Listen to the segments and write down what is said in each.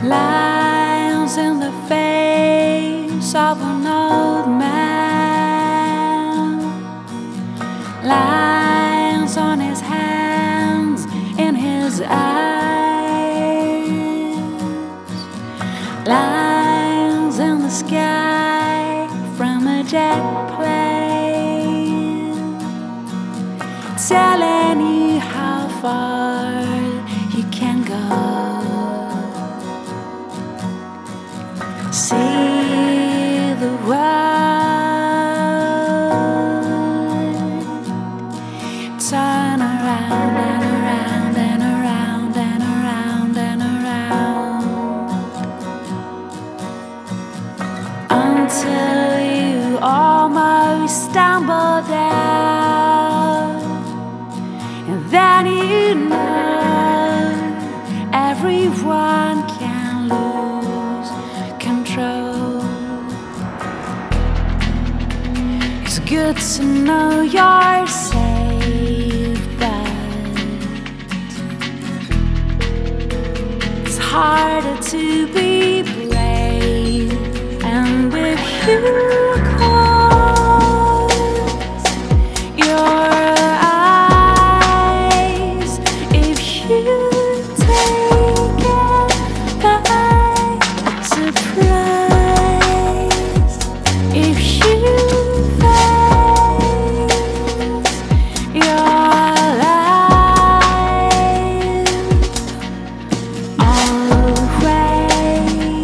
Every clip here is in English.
Lines in the face of an old man, lines on his hands, in his eyes, lines in the sky from a jet plane, telling you how far you can go. See the world turn around and around and around and around and around until you almost stumble down, and then you know everyone can lose control. It's good to know you're safe, but it's harder to be brave. And with you close your eyes, if you take it by surprise, if you face your life always.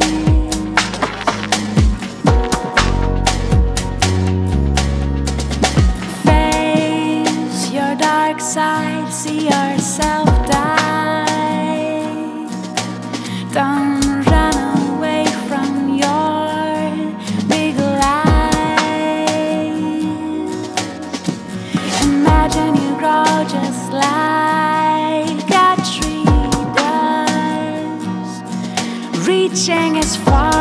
Face your dark side, see yourself die. Don't run away from your big lies. Imagine you grow just like a tree does, reaching as far